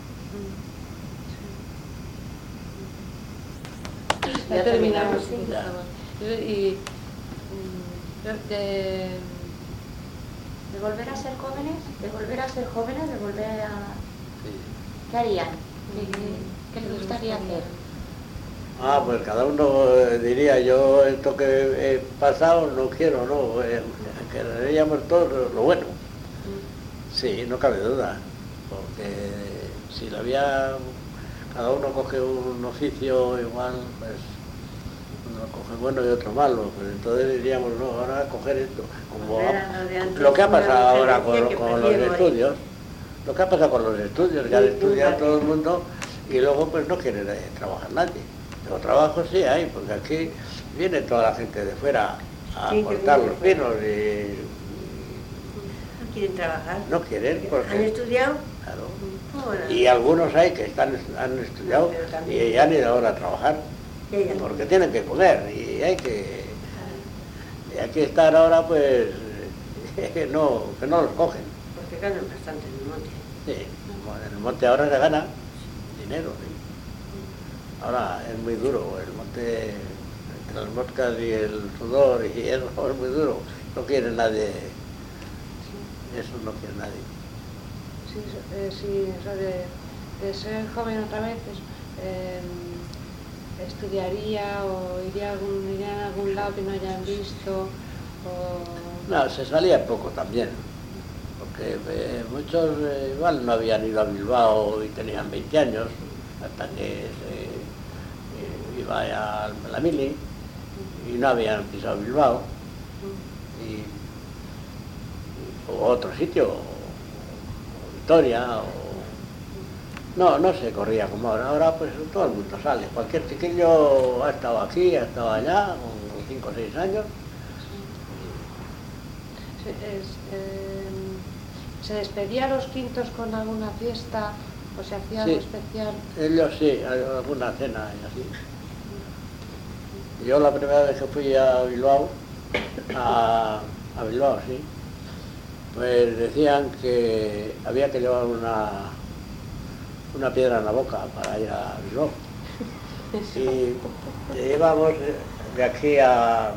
Ya Ya terminamos. terminamos, Sí, ya. por favor. Y, mm, de, De volver a ser jóvenes, de volver a ser jóvenes, de volver a... Sí. ¿Qué harían? ¿Qué, qué- qué les gustaría hacer? Ah, pues cada uno eh, diría, yo esto que he pasado no quiero, no, eh, queríamos todo lo, lo bueno. Sí, no cabe duda, porque si la había, cada uno coge un oficio igual, pues uno coge bueno y otro malo, pues entonces diríamos, no, ahora coger esto, como Volver a lo de antes, lo que ha una pasado mujer ahora decía con, que con los prefiere morir. estudios, lo que ha pasado con los estudios, que han Sí, estudiado nunca. todo el mundo y luego pues no quiere eh, trabajar nadie. Pero trabajo sí hay, porque aquí viene toda la gente de fuera a Sí, que cortar viene los de pinos y No quieren trabajar. no quieren porque... ¿Han estudiado? Claro. Ahora. Y algunos hay que están, han estudiado Pero también- y han ido ahora a trabajar, Ya, ya. porque tienen que comer y hay que, y hay que estar ahora pues que no, que no los cogen. Porque ganan bastante en el monte. Sí, bueno, en el monte ahora se gana dinero, sí. Ahora es muy duro, el monte, entre las moscas y el sudor y eso es muy duro, no quiere nadie, eso no quiere nadie. sí, eh, sí, eso de, de ser joven otra vez, es, eh, estudiaría o iría a, algún, iría a algún lado que no hayan visto, o... No, se salía poco también, porque eh, muchos eh, igual no habían ido a Bilbao y tenían veinte años, hasta que se eh, iba a la mili y no habían pisado Bilbao, y, o otro sitio, o, o Vitoria, o... No, no se corría como ahora, ahora pues todo el mundo sale, cualquier chiquillo ha estado aquí, ha estado allá, con cinco o seis años. Se, es, eh, ¿se despedía a los quintos con alguna fiesta o se hacía algo Sí. especial? Ellos sí, alguna cena y así. Yo la primera vez que fui a Bilbao, a, a Bilbao, sí, pues decían que había que llevar una, una piedra en la boca para ir a Bilbao. Y íbamos de aquí a...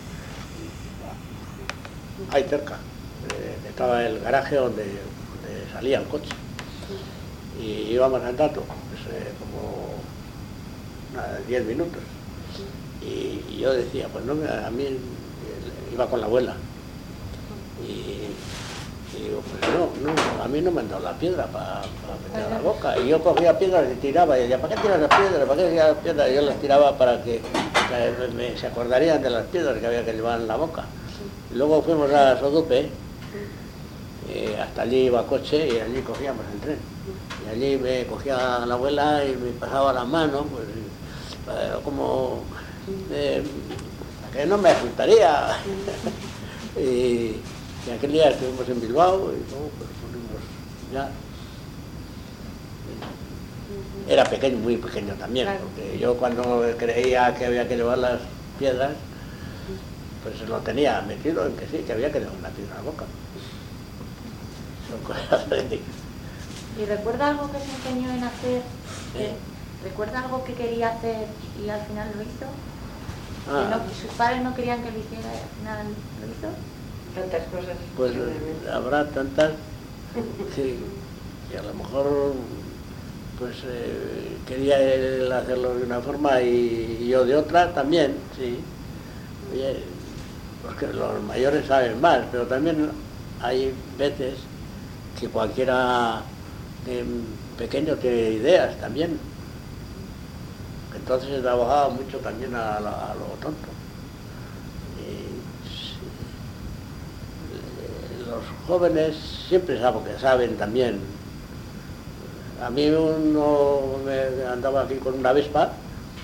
ahí cerca, eh, estaba el garaje donde, donde salía el coche. Y íbamos andando, pues, eh, como nada, diez minutos. Y, y yo decía, pues no, me- a mí eh, iba con la abuela. Y, y digo, pues no, no, a mí no me han dado la piedra para meter a la boca. Y yo cogía piedras y tiraba, y decía, ¿para qué tiras las piedras? ¿Para qué tiras las piedras? Y yo las tiraba para que, que me- se acordarían de las piedras que había que llevar en la boca. Y luego fuimos a Sodupe, eh, hasta allí iba coche y allí cogíamos el tren. Y allí me cogía la abuela y me pasaba las manos, pues, eh, como eh, que no me asustaría. y, y aquel día estuvimos en Bilbao y luego pues fuimos ya. Era pequeño, muy pequeño también, Claro. porque yo cuando creía que había que llevar las piedras, pues lo tenía metido en que sí, que había que llevar una piedra a la boca. Son cosas de... ¿Y recuerda algo que se empeñó en hacer? Sí. ¿Recuerda algo que quería hacer y al final lo hizo? Ah. Que no- que sus padres no querían que lo hiciera y al final lo hizo. Tantas cosas. Pues realmente. habrá tantas que, que a lo mejor pues eh, quería él hacerlo de una forma y, y yo de otra también, sí. Oye, porque los mayores saben más, pero también hay veces que cualquiera eh, pequeño tiene ideas también. Entonces he trabajado mucho también a, la, a lo tonto. Y, sí, los jóvenes siempre saben que saben también. A mí uno me andaba aquí con una Vespa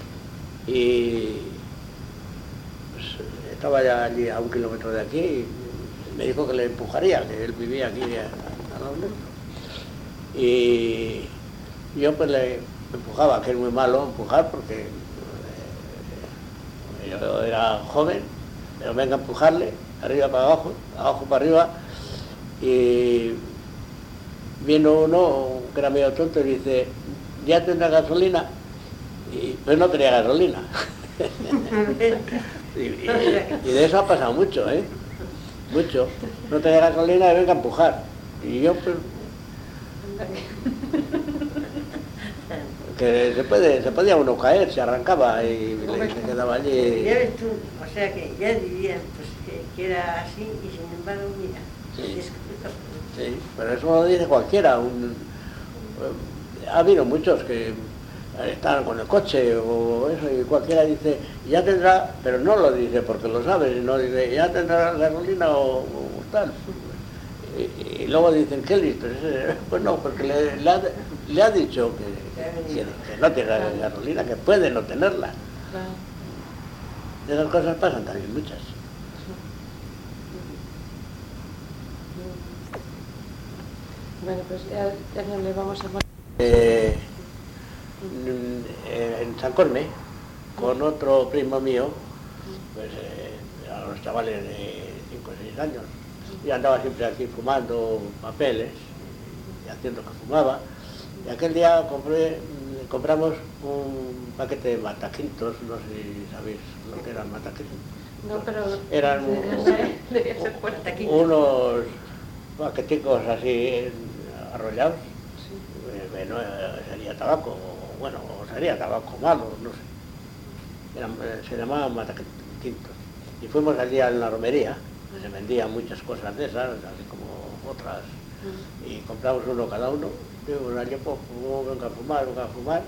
y pues, estaba ya allí a un kilómetro de aquí y me dijo que le empujaría, que él vivía aquí a, a los metros. Y yo pues le empujaba, que es muy malo empujar porque eh, yo era joven, pero venga a empujarle, arriba para abajo, abajo para arriba, y vino uno que era medio tonto y dice, ¿ya tendrá gasolina? Y pues no tenía gasolina. y, y, y de eso ha pasado mucho, ¿eh? Mucho. No tenía gasolina y venga a empujar. Y yo pues... que se puede, se podía uno caer, se arrancaba y le, se quedaba allí. Ya ves tú, o sea que ya dirían pues, que, que era así y sin embargo, mira, Sí. es Sí, pero eso lo dice cualquiera. Un, ha habido muchos que están con el coche o eso y cualquiera dice, ya tendrá, pero no lo dice porque lo sabe, no dice, ya tendrá gasolina o, o tal. Y, y luego dicen, qué listo. Pues no, porque le, le, ha, le ha dicho que, que, que no tiene gasolina, que puede no tenerla. Esas cosas pasan también muchas. Bueno, pues ya, ya no le vamos a... Eh, en San Corme, con otro primo mío, pues eh, a los chavales de cinco o seis años, y andaba siempre aquí fumando papeles y haciendo que fumaba. Y aquel día compré, compramos un paquete de mataquintos, no sé si sabéis lo que eran mataquintos. No, pero... Eran Debía ser por aquí. unos paqueticos así arrollados. Bueno, sería tabaco, bueno, sería tabaco malo, no sé. Eran, se llamaban mataquintos. Y fuimos allí a la romería, que se vendían muchas cosas de esas, así como otras, y compramos uno cada uno. Fuimos allí, pues, venga a fumar, venga a fumar.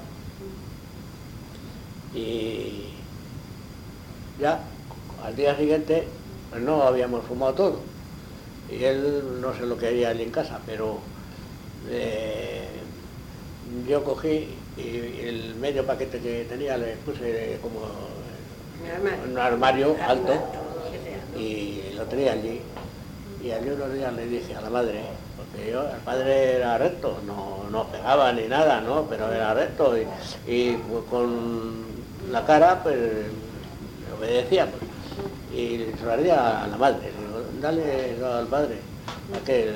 Y ya, al día siguiente, pues no habíamos fumado todo. Y él no sé lo que haría allí en casa, pero eh, yo cogí y el medio paquete que tenía le puse como en un armario alto y lo tenía allí. Y allí unos días le dije a la madre, porque yo, el padre era recto, no, no pegaba ni nada, ¿no? Pero era recto y, y con la cara pues me obedecía. Pues. Y se lo haría a la madre, digo, dale al padre, a que,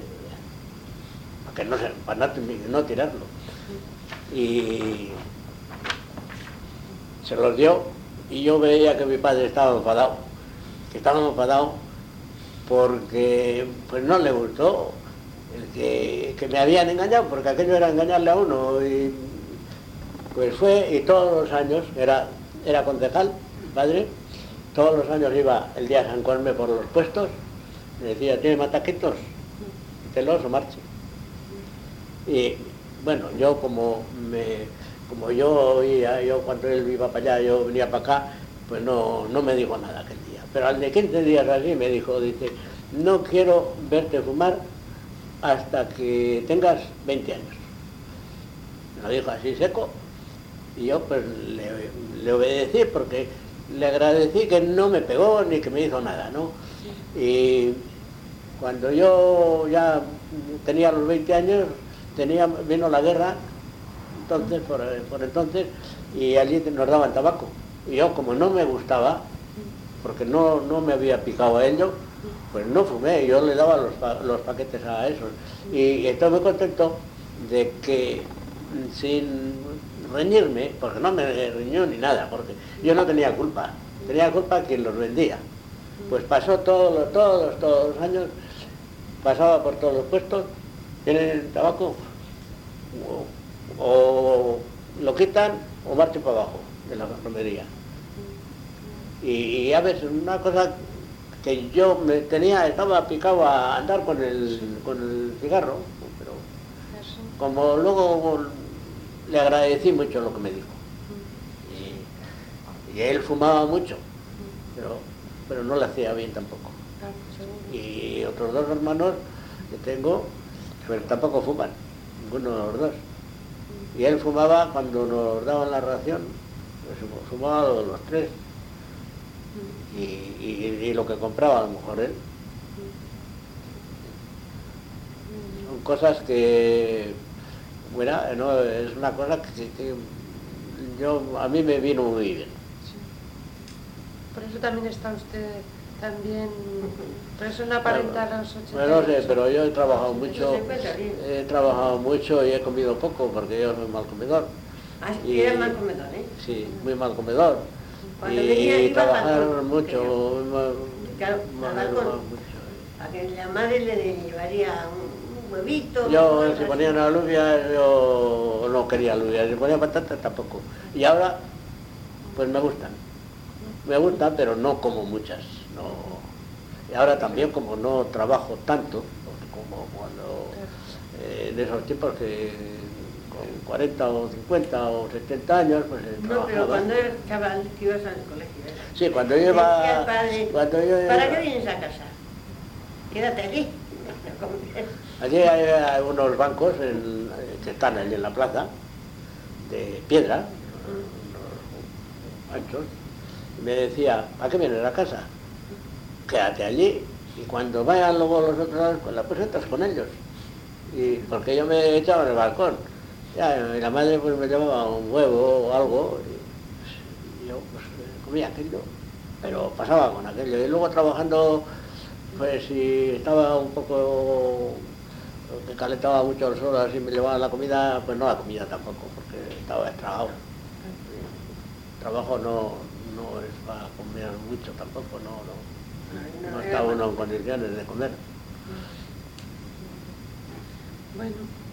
a que no, se, para no, no tirarlo. Y se los dio y yo veía que mi padre estaba enfadado, que estaba enfadado porque pues no le gustó el que, que me habían engañado, porque aquello era engañarle a uno. Y pues fue, y todos los años, era, era concejal, mi padre, todos los años iba el día de San Corme por los puestos, me decía, ¿tiene mataquitos? Quítelos o marche. Y bueno, yo como me, como yo oía, yo cuando él iba para allá, yo venía para acá, pues no, no me dijo nada aquel día. Pero al de quince días así me dijo, dice, no quiero verte fumar hasta que tengas veinte años. Me lo dijo así seco, y yo pues le, le obedecí porque le agradecí que no me pegó ni que me hizo nada, ¿no? Y cuando yo ya tenía los veinte años, tenía, vino la guerra, entonces, por, por entonces, y allí nos daban tabaco. Y yo, como no me gustaba, porque no, no me había picado a ello, pues no fumé, yo le daba los, pa los paquetes a esos. Y estoy muy contento de que, sin reñirme, porque no me riñó ni nada, porque yo no tenía culpa, tenía culpa quien los vendía. Pues pasó todos, todos, todos los años, pasaba por todos los puestos, ¿tienen tabaco? o lo quitan o marcho para abajo de la romería. Y, y a veces una cosa que yo me tenía, estaba picado a andar con el, con el cigarro, pero como luego le agradecí mucho lo que me dijo. Y, y él fumaba mucho, pero, pero no le hacía bien tampoco. Y otros dos hermanos que tengo, pero tampoco fuman, ninguno de los dos. Y él fumaba cuando nos daban la ración, pues fumaba los, los tres. Y, y, y lo que compraba a lo mejor él. Son cosas que, bueno, no, es una cosa que, que yo, a mí me vino muy bien. Por eso también está usted también, por eso no aparenta a los ochenta. Bueno, no sé, pero yo he trabajado mucho, he trabajado mucho y he comido poco porque yo soy mal comedor. Ah, y eres mal comedor, ¿eh? Sí, muy mal comedor. Cuando y venía, iba al trabajar balcón, mucho, claro, al balcón, a que la madre le llevaría un, un huevito. Yo, si ponían alubias, yo no quería alubias, si ponía patatas tampoco. Y ahora, pues me gustan. Me gustan, pero no como muchas. No. Y ahora también, como no trabajo tanto, como cuando eh, en esos tiempos que con cuarenta o cincuenta o setenta años, pues eh, No, trabajaba. pero cuando eres chaval, que ibas al colegio, ¿eh? Sí, cuando yo iba... Decía el padre, cuando yo iba, ¿para qué vienes a casa? Quédate aquí. allí hay, hay unos bancos en, que están allí en la plaza, de piedra, unos anchos, y me decía, ¿a qué vienes a casa? Quédate allí, y cuando vayan luego los otros, pues la presentas con ellos. Y porque yo me echaba en el balcón. Ya, y la madre pues me llevaba un huevo o algo, y yo pues comía aquello, pero pasaba con aquello. Y luego trabajando, pues si estaba un poco, que calentaba mucho el sol, así me llevaba la comida, pues no la comida tampoco, porque estaba estragado. El trabajo no, no es para comer mucho tampoco, no, no, no está uno en condiciones de comer. Bueno.